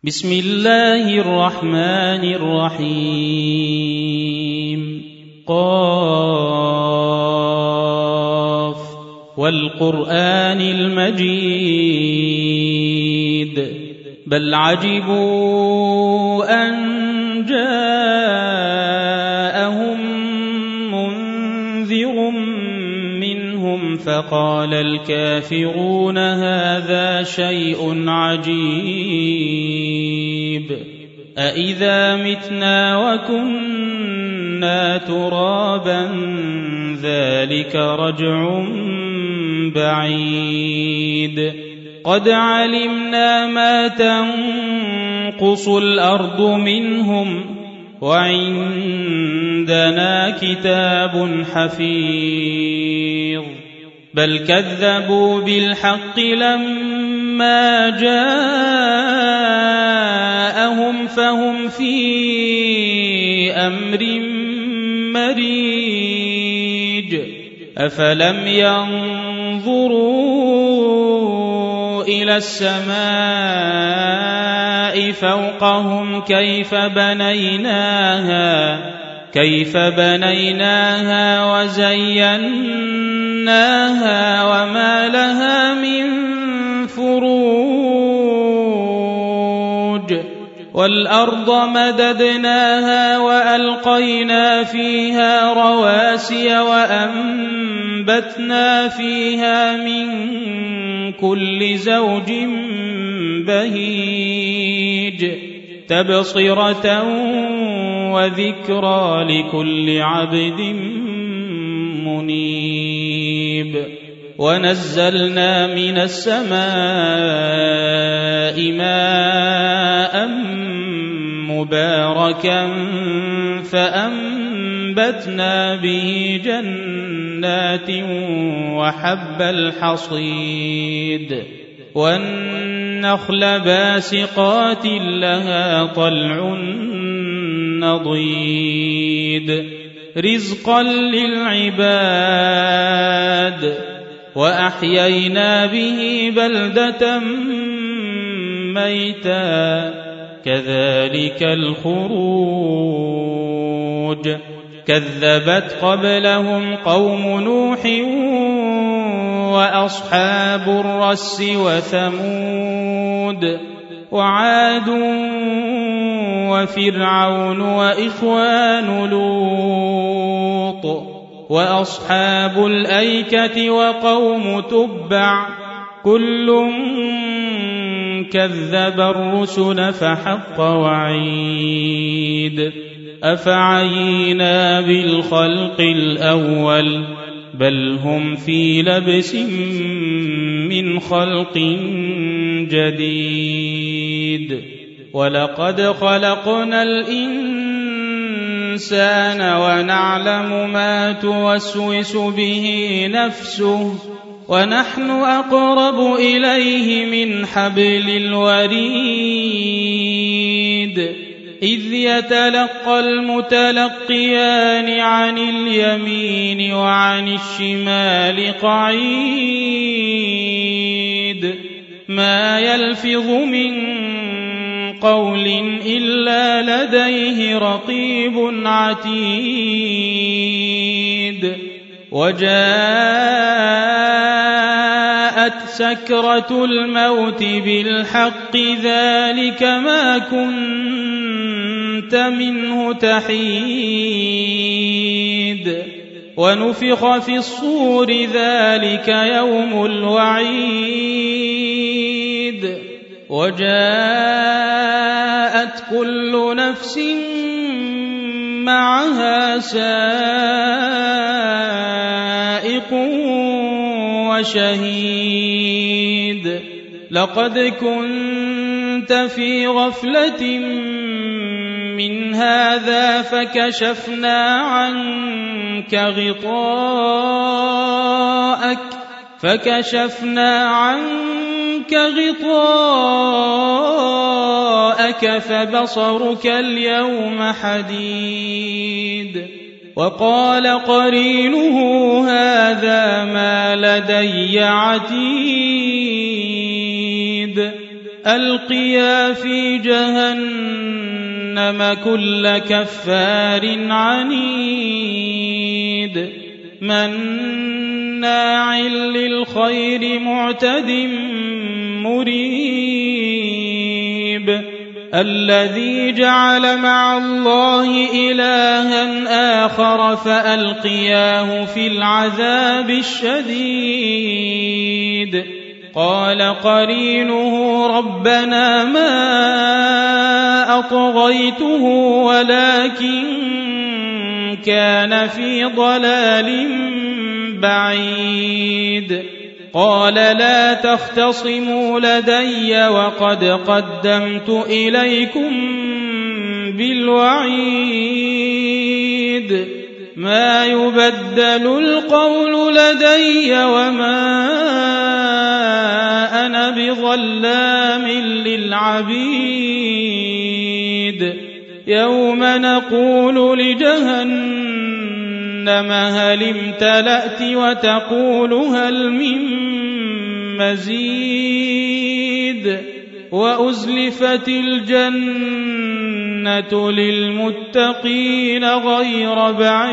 بسم الله الرحمن الرحيم قاف والقرآن المجيد بل عجبوا أن جاءهم منذر منهم فقال الكافرون هذا شيء عجيب أإذا متنا وكنا ترابا ذلك رجع بعيد قد علمنا ما تنقص الأرض منهم وعندنا كتاب حفيظ بل كذبوا بالحق لما جاءهم فهم في أمر مريج أفلم ينظروا إلى السماء فوقهم كيف بنيناها وزيناها وما لها من فروج والأرض مددناها وألقينا فيها رواسي وأنبتنا فيها من كل زوج بهيج تبصرة وذكرى لكل عبد منيب ونزلنا من السماء ماء مباركا فأنبتنا به جنات وحب الحصيد والنخل باسقات لها طلع نضيد رزقا للعباد وأحيينا به بلدة ميتا كذلك الخروج كذبت قبلهم قوم نوح وأصحاب الرس وثمود وعاد وفرعون وإخوان لوط وأصحاب الأيكة وقوم تبع كل كذب الرسل فحق وعيد أفعينا بالخلق الأول بل هم في لبس من خلق جديد ولقد خلقنا الإنسان ونعلم ما توسوس به نفسه ونحن أقرب إليه من حبل الوريد إذ يتلقى المتلقيان عن اليمين وعن الشمال قعيد ما يلفظ من قول إلا لديه رقيب عتيد وجاءت سكرة الموت بالحق ذلك ما كنت منه تحيد ونفخ في الصور ذلك يوم الوعيد وجاءت كل نفس معها سائق وشهيد لقد كنت في غفلة من هذا فكشفنا عنك غطاءك فبصرك اليوم حديد وقال قرينه هذا ما لدي عتيد ألقيا في جهنم كل كفار عنيد مناع للخير معتد مريب الذي جعل مع الله إلها آخر فألقياه في العذاب الشديد قال قرينه ربنا ما أطغيته ولكن كان في ضلال بعيد قال لا تختصموا لدي وقد قدمت إليكم بالوعيد ما يبدل القول لدي وما أنا بظلام للعبيد يوم نقول لجهنم هل امتلأت وتقول هل من مزيد وأزلفت الجنة للمتقين غير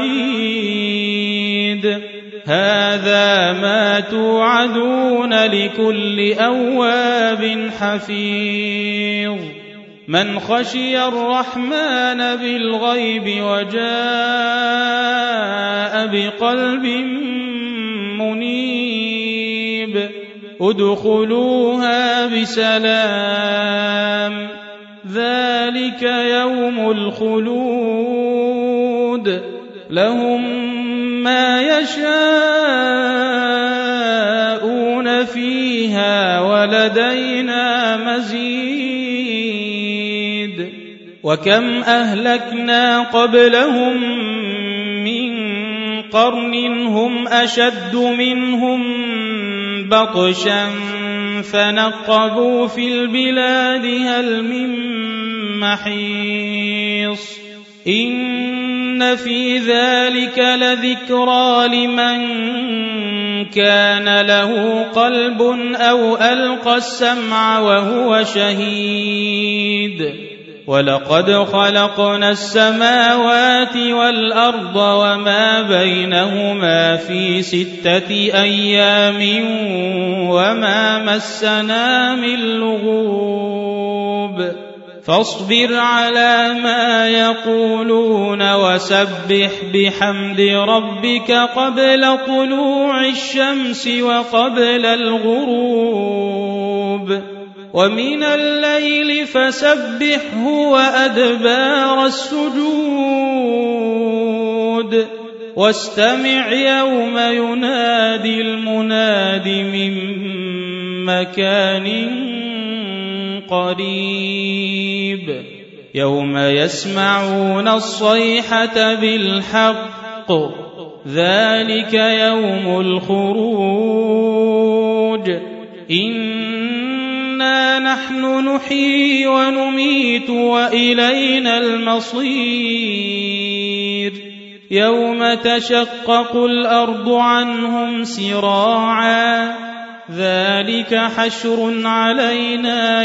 بعيد هذا ما توعدون لكل أواب حفيظ من خشي الرحمن بالغيب وجاء بقلب منيب ادخلوها بسلام ذلك يوم الخلود لهم ما يشاءون فيها ولدينا مزيد وكم أهلكنا قبلهم من قرن هم أشد منهم بطشا فنقبوا في البلاد هل من محيص إن في ذلك لذكرى لمن كان له قلب أو ألقى السمع وهو شهيد ولقد خلقنا السماوات والأرض وما بينهما في 6 أيام وما مسنا من لغوب فاصبر على ما يقولون وسبح بحمد ربك قبل طلوع الشمس وقبل الغروب ومن الليل فسبحه وأدبار السجود واستمع يوم ينادي المناد من مكان قريب يوم يسمعون الصيحة بالحق ذلك يوم الخروج إنا نحن نحيي ونميت وإلينا المصير يوم تشقق الأرض عنهم سراعا ذلك حشر علينا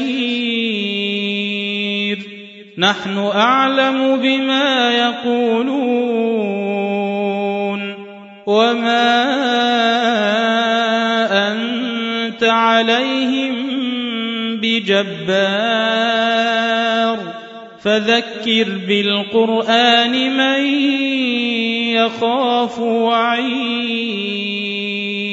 يسير نحن أعلم بما يقولون وما أنت عليهم بجبار فذكر بالقرآن من يخاف وعيد